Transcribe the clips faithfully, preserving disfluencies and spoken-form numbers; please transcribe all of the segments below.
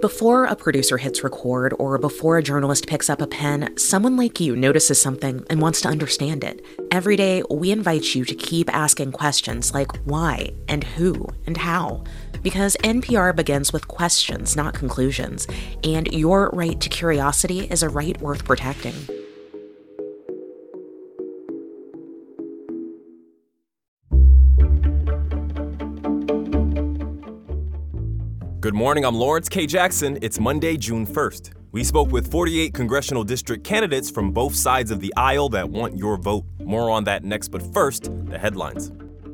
Before a producer hits record or before a journalist picks up a pen, someone like you notices something and wants to understand it. Every day, we invite you to keep asking questions like why and who and how. Because N P R begins with questions, not conclusions, and your right to curiosity is a right worth protecting. Good morning, I'm Lawrence K. Jackson. It's Monday, June first. We spoke with forty-eight congressional district candidates from both sides of the aisle that want your vote. More on that next, but first, the headlines.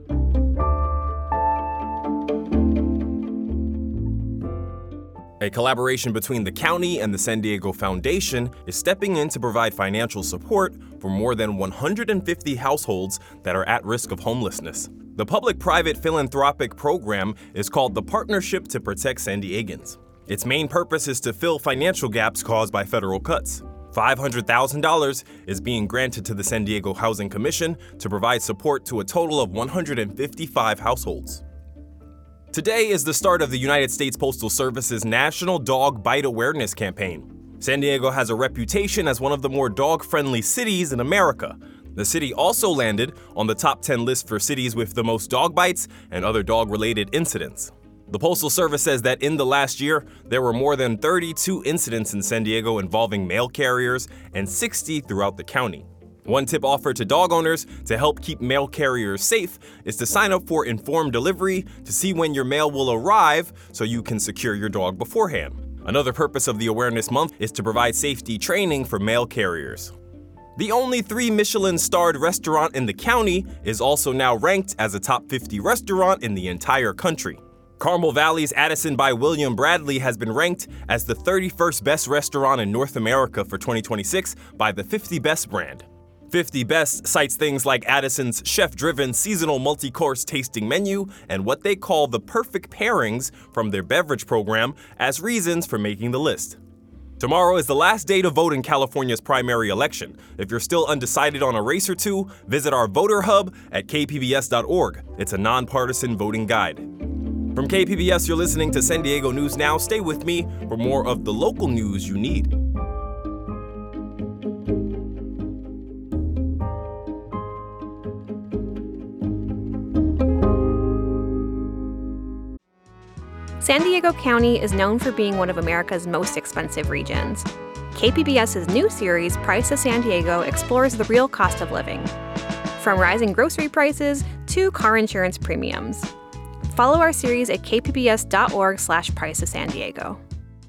A collaboration between the county and the San Diego Foundation is stepping in to provide financial support for more than one hundred fifty households that are at risk of homelessness. The public-private philanthropic program is called the Partnership to Protect San Diegans. Its main purpose is to fill financial gaps caused by federal cuts. five hundred thousand dollars is being granted to the San Diego Housing Commission to provide support to a total of one hundred fifty-five households. Today is the start of the United States Postal Service's National Dog Bite Awareness Campaign. San Diego has a reputation as one of the more dog-friendly cities in America. The city also landed on the top ten list for cities with the most dog bites and other dog-related incidents. The Postal Service says that in the last year, there were more than thirty-two incidents in San Diego involving mail carriers and sixty throughout the county. One tip offered to dog owners to help keep mail carriers safe is to sign up for Informed Delivery to see when your mail will arrive so you can secure your dog beforehand. Another purpose of the Awareness Month is to provide safety training for mail carriers. The only three Michelin-starred restaurant in the county is also now ranked as a top fifty restaurant in the entire country. Carmel Valley's Addison by William Bradley has been ranked as the thirty-first best restaurant in North America for twenty twenty-six by the fifty Best brand. fifty Best cites things like Addison's chef-driven seasonal multi-course tasting menu and what they call the perfect pairings from their beverage program as reasons for making the list. Tomorrow is the last day to vote in California's primary election. If you're still undecided on a race or two, visit our voter hub at k p b s dot org. It's a nonpartisan voting guide. From K P B S, you're listening to San Diego News Now. Stay with me for more of the local news you need. San Diego County is known for being one of America's most expensive regions. KPBS's new series, Price of San Diego, explores the real cost of living, from rising grocery prices to car insurance premiums. Follow our series at k p b s dot org slash price of San Diego.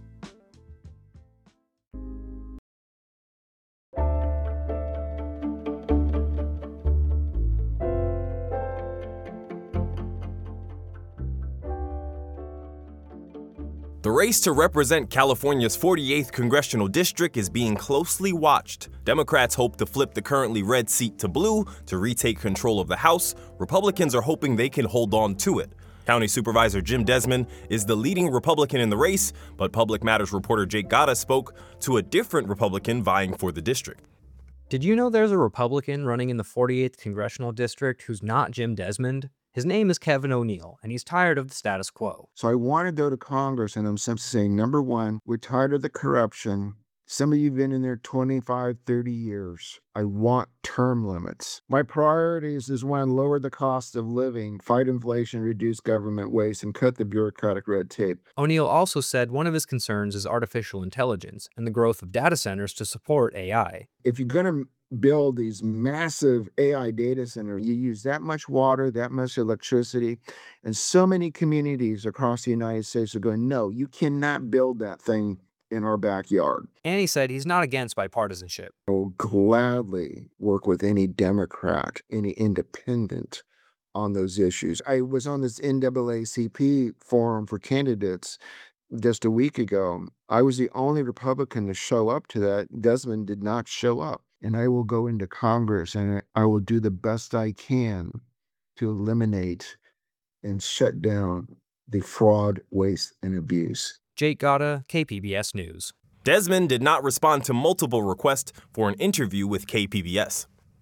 The race to represent California's forty-eighth congressional district is being closely watched. Democrats hope to flip the currently red seat to blue to retake control of the House. Republicans are hoping they can hold on to it. County Supervisor Jim Desmond is the leading Republican in the race, but Public Matters reporter Jake Gatta spoke to a different Republican vying for the district. Did you know there's a Republican running in the forty-eighth congressional district who's not Jim Desmond? His name is Kevin O'Neill, and he's tired of the status quo. So I want to go to Congress, and I'm simply saying, number one, we're tired of the corruption. Some of you have been in there twenty-five, thirty years. I want term limits. My priorities is one, lower the cost of living, fight inflation, reduce government waste, and cut the bureaucratic red tape. O'Neill also said one of his concerns is artificial intelligence and the growth of data centers to support A I. If you're going to build these massive A I data centers, you use that much water, that much electricity, and so many communities across the United States are going, no, you cannot build that thing in our backyard. And he said he's not against bipartisanship. I will gladly work with any Democrat, any independent on those issues. I was on this N double A C P forum for candidates just a week ago. I was the only Republican to show up to that. Desmond did not show up. And I will go into Congress and I will do the best I can to eliminate and shut down the fraud, waste, and abuse. Jake Gatta, K P B S News. Desmond did not respond to multiple requests for an interview with K P B S.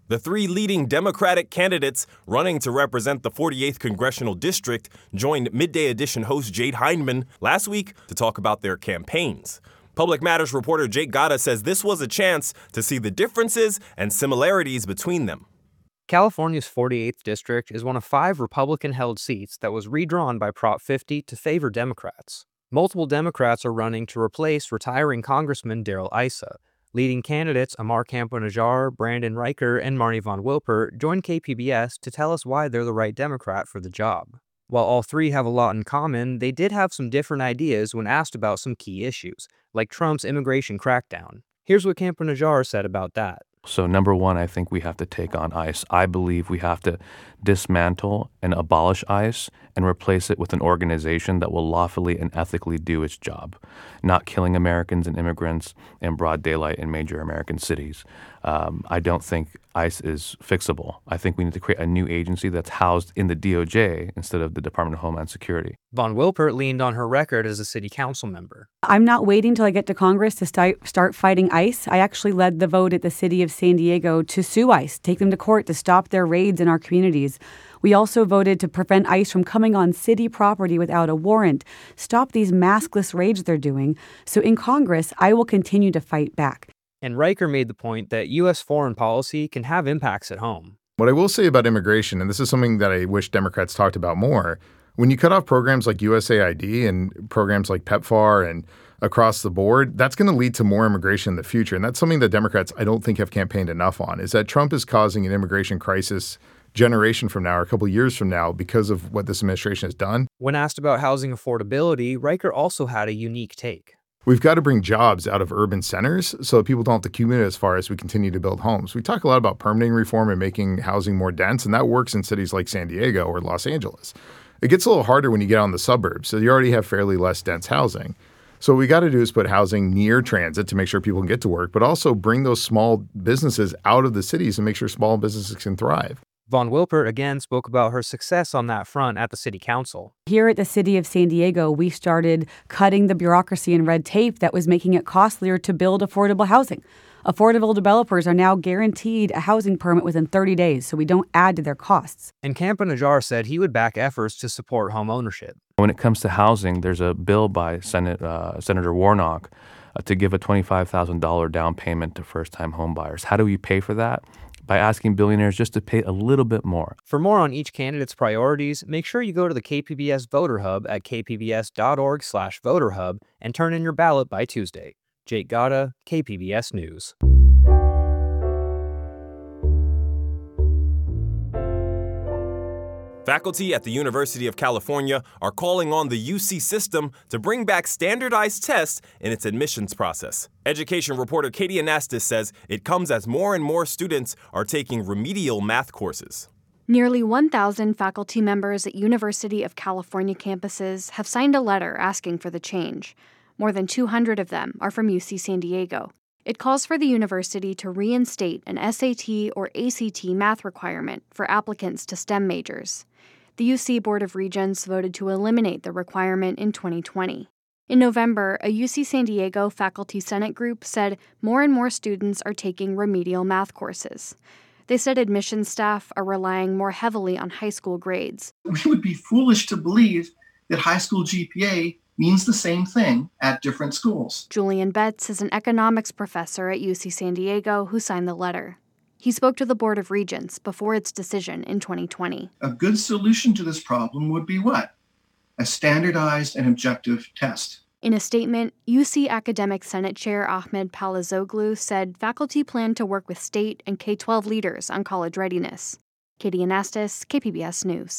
The three leading Democratic candidates running to represent the forty-eighth Congressional District joined Midday Edition host Jade Hindman last week to talk about their campaigns. Public Matters reporter Jake Gatta says this was a chance to see the differences and similarities between them. California's forty-eighth District is one of five Republican-held seats that was redrawn by Prop fifty to favor Democrats. Multiple Democrats are running to replace retiring Congressman Darrell Issa. Leading candidates Amar Campo-Najjar, Brandon Riker, and Marnie Von Wilper joined K P B S to tell us why they're the right Democrat for the job. While all three have a lot in common, they did have some different ideas when asked about some key issues, like Trump's immigration crackdown. Here's what Campo-Najjar said about that. So number one, I think we have to take on ICE. I believe we have to dismantle and abolish ICE and replace it with an organization that will lawfully and ethically do its job, not killing Americans and immigrants in broad daylight in major American cities. Um, I don't think ICE is fixable. I think we need to create a new agency that's housed in the D O J instead of the Department of Homeland Security. Von Wilper leaned on her record as a city council member. I'm not waiting till I get to Congress to start, start fighting ICE. I actually led the vote at the city of San Diego to sue ICE, take them to court to stop their raids in our communities. We also voted to prevent ICE from coming on city property without a warrant, stop these maskless raids they're doing. So in Congress, I will continue to fight back. And Riker made the point that U S foreign policy can have impacts at home. What I will say about immigration, and this is something that I wish Democrats talked about more, when you cut off programs like U S A I D and programs like PEPFAR and across the board, that's going to lead to more immigration in the future. And that's something that Democrats, I don't think, have campaigned enough on, is that Trump is causing an immigration crisis generation from now or a couple years from now because of what this administration has done. When asked about housing affordability, Riker also had a unique take. We've got to bring jobs out of urban centers so that people don't have to commute as far as we continue to build homes. We talk a lot about permitting reform and making housing more dense, and that works in cities like San Diego or Los Angeles. It gets a little harder when you get out in the suburbs, so you already have fairly less dense housing. So what we got to do is put housing near transit to make sure people can get to work, but also bring those small businesses out of the cities and make sure small businesses can thrive. Von Wilper again spoke about her success on that front at the city council. Here at the city of San Diego, we started cutting the bureaucracy and red tape that was making it costlier to build affordable housing. Affordable developers are now guaranteed a housing permit within thirty days, so we don't add to their costs. And Campo-Najjar said he would back efforts to support home ownership. When it comes to housing, there's a bill by Senate, uh, Senator Warnock uh, to give a twenty-five thousand dollars down payment to first-time homebuyers. How do we pay for that? By asking billionaires just to pay a little bit more. For more on each candidate's priorities, make sure you go to the K P B S Voter Hub at k p b s dot org slash voter hub and turn in your ballot by Tuesday. Jake Gatta, K P B S News. Faculty at the University of California are calling on the U C system to bring back standardized tests in its admissions process. Education reporter Katie Anastas says it comes as more and more students are taking remedial math courses. Nearly one thousand faculty members at University of California campuses have signed a letter asking for the change. More than two hundred of them are from U C San Diego. It calls for the university to reinstate an S A T or A C T math requirement for applicants to STEM majors. The U C Board of Regents voted to eliminate the requirement in twenty twenty. In November, a U C San Diego faculty senate group said more and more students are taking remedial math courses. They said admissions staff are relying more heavily on high school grades. We would be foolish to believe that high school G P A means the same thing at different schools. Julian Betts is an economics professor at U C San Diego who signed the letter. He spoke to the Board of Regents before its decision in twenty twenty. A good solution to this problem would be what? A standardized and objective test. In a statement, U C Academic Senate Chair Ahmed Palazoglu said faculty plan to work with state and K twelve leaders on college readiness. Katie Anastas, K P B S News.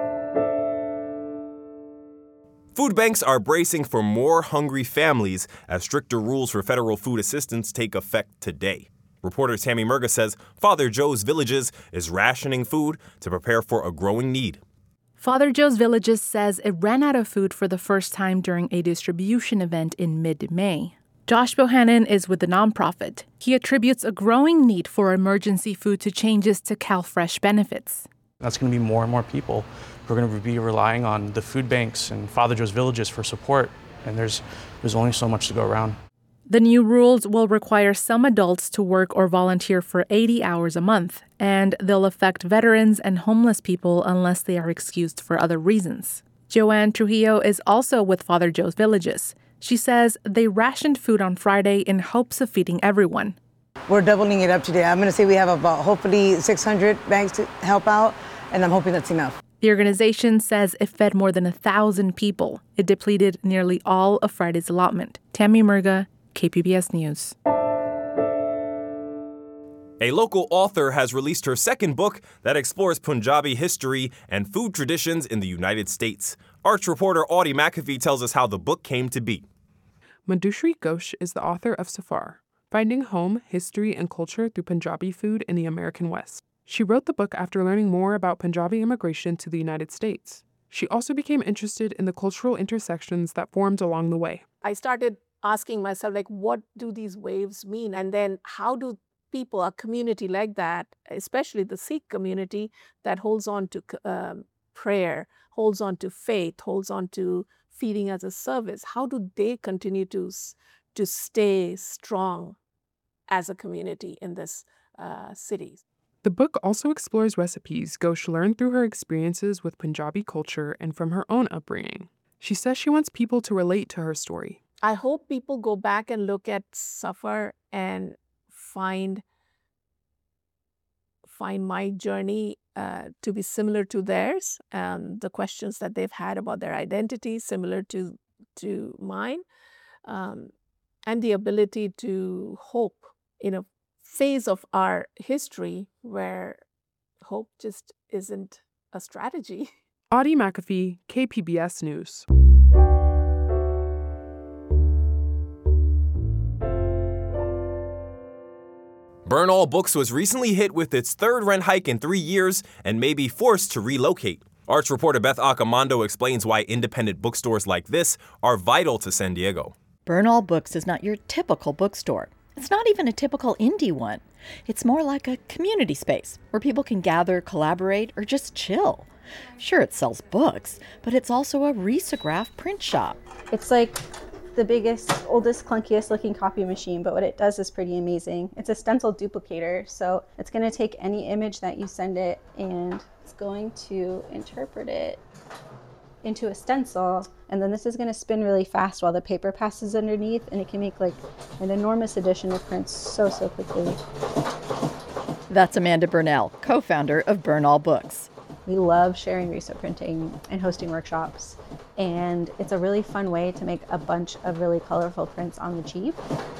Food banks are bracing for more hungry families as stricter rules for federal food assistance take effect today. Reporter Tammy Murga says Father Joe's Villages is rationing food to prepare for a growing need. Father Joe's Villages says it ran out of food for the first time during a distribution event in mid-May. Josh Bohannon is with the nonprofit. He attributes a growing need for emergency food to changes to CalFresh benefits. That's going to be more and more people who are going to be relying on the food banks and Father Joe's Villages for support, and there's there's only so much to go around. The new rules will require some adults to work or volunteer for eighty hours a month, and they'll affect veterans and homeless people unless they are excused for other reasons. Joanne Trujillo is also with Father Joe's Villages. She says they rationed food on Friday in hopes of feeding everyone. We're doubling it up today. I'm going to say we have about hopefully six hundred bags to help out, and I'm hoping that's enough. The organization says it fed more than one thousand people. It depleted nearly all of Friday's allotment. Tammy Murga, K P B S News. A local author has released her second book that explores Punjabi history and food traditions in the United States. Arts reporter Audie McAfee tells us how the book came to be. Madhushree Ghosh is the author of Safar, Finding Home, History, and Culture Through Punjabi Food in the American West. She wrote the book after learning more about Punjabi immigration to the United States. She also became interested in the cultural intersections that formed along the way. I started asking myself, like, what do these waves mean? And then how do people, a community like that, especially the Sikh community that holds on to um, prayer, holds on to faith, holds on to feeding as a service, how do they continue to, to stay strong as a community in this uh, city? The book also explores recipes Ghosh learned through her experiences with Punjabi culture and from her own upbringing. She says she wants people to relate to her story. I hope people go back and look at Safar and find, find my journey uh, to be similar to theirs. Um, the questions that they've had about their identity, similar to, to mine. Um, and the ability to hope in a phase of our history where hope just isn't a strategy. Audie McAfee, K P B S News. Bernal Books was recently hit with its third rent hike in three years and may be forced to relocate. Arts reporter Beth Accomando explains why independent bookstores like this are vital to San Diego. Bernal Books is not your typical bookstore. It's not even a typical indie one. It's more like a community space where people can gather, collaborate, or just chill. Sure, it sells books, but it's also a risograph print shop. It's like the biggest, oldest, clunkiest looking copy machine, but what it does is pretty amazing. It's a stencil duplicator, so it's going to take any image that you send it and it's going to interpret it into a stencil, and then this is going to spin really fast while the paper passes underneath, and it can make like an enormous edition of prints so, so quickly. That's Amanda Bernal, co-founder of Bernal Books. We love sharing reso printing and hosting workshops, and it's a really fun way to make a bunch of really colorful prints on the cheap.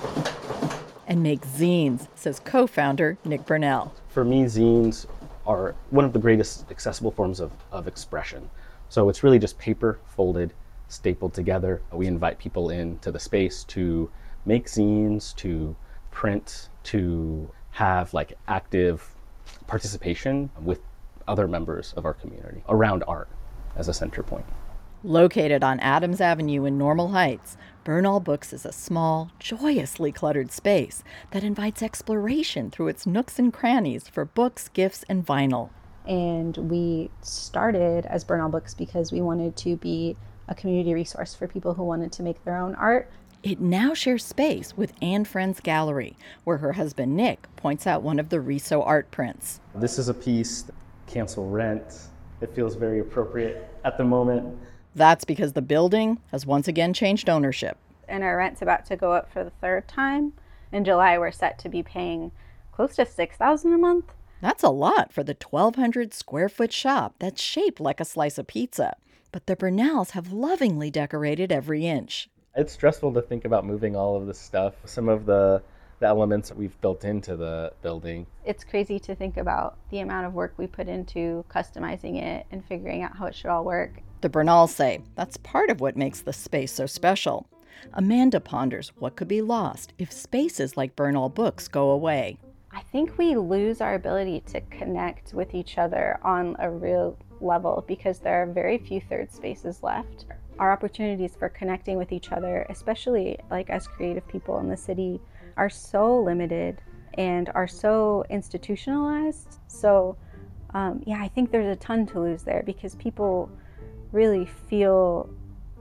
And make zines, says co-founder Nick Bernal. For me, zines are one of the greatest accessible forms of, of expression. So it's really just paper folded, stapled together. We invite people into the space to make zines, to print, to have like active participation with other members of our community around art as a center point. Located on Adams Avenue in Normal Heights, Bernal Books is a small, joyously cluttered space that invites exploration through its nooks and crannies for books, gifts, and vinyl. And we started as Bernal Books because we wanted to be a community resource for people who wanted to make their own art. It now shares space with Anne Friend's gallery, where her husband Nick points out one of the Riso art prints. This is a piece, Cancel Rent. It feels very appropriate at the moment. That's because the building has once again changed ownership. And our rent's about to go up for the third time. In July, we're set to be paying close to six thousand dollars a month. That's a lot for the twelve hundred square foot shop that's shaped like a slice of pizza. But the Bernals have lovingly decorated every inch. It's stressful to think about moving all of this stuff. Some of the, the elements that we've built into the building. It's crazy to think about the amount of work we put into customizing it and figuring out how it should all work. The Bernals say that's part of what makes the space so special. Amanda ponders what could be lost if spaces like Bernal Books go away. I think we lose our ability to connect with each other on a real level because there are very few third spaces left. Our opportunities for connecting with each other, especially like as creative people in the city, are so limited and are so institutionalized. So um, yeah, I think there's a ton to lose there because people really feel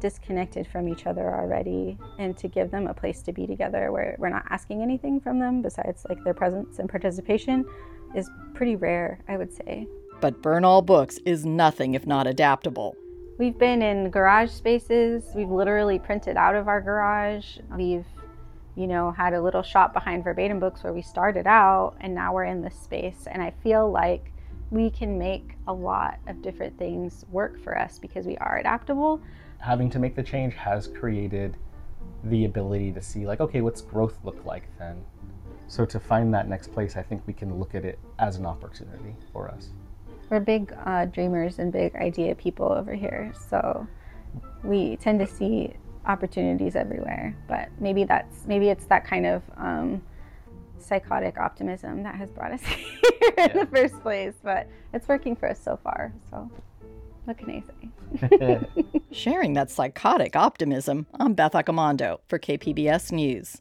disconnected from each other already, and to give them a place to be together where we're not asking anything from them besides like their presence and participation is pretty rare, I would say. But Burn All Books is nothing if not adaptable. We've been in garage spaces. We've literally printed out of our garage. We've, you know, had a little shop behind Verbatim Books where we started out, and now we're in this space. And I feel like we can make a lot of different things work for us because we are adaptable. Having to make the change has created the ability to see like, okay, what's growth look like then? So to find that next place, I think we can look at it as an opportunity for us. We're big uh, dreamers and big idea people over here, so we tend to see opportunities everywhere. But maybe that's maybe it's that kind of um, psychotic optimism that has brought us here in yeah. the first place. But it's working for us so far. So what can I say? Sharing that psychotic optimism, I'm Beth Accomando for K P B S News.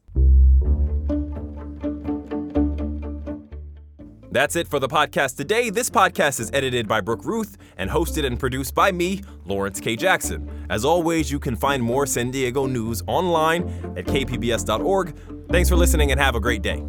That's it for the podcast today. This podcast is edited by Brooke Ruth and hosted and produced by me, Lawrence K. Jackson. As always, you can find more San Diego news online at k p b s dot org. Thanks for listening and have a great day.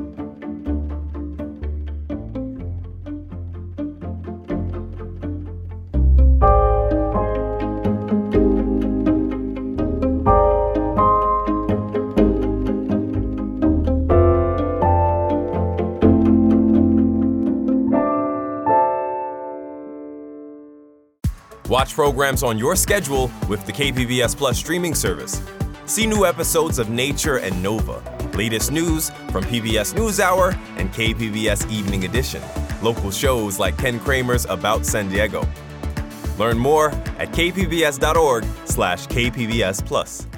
Watch programs on your schedule with the K P B S Plus streaming service. See new episodes of Nature and Nova, latest news from P B S NewsHour and K P B S Evening Edition, local shows like Ken Kramer's About San Diego. Learn more at k p b s dot org slash k p b s plus.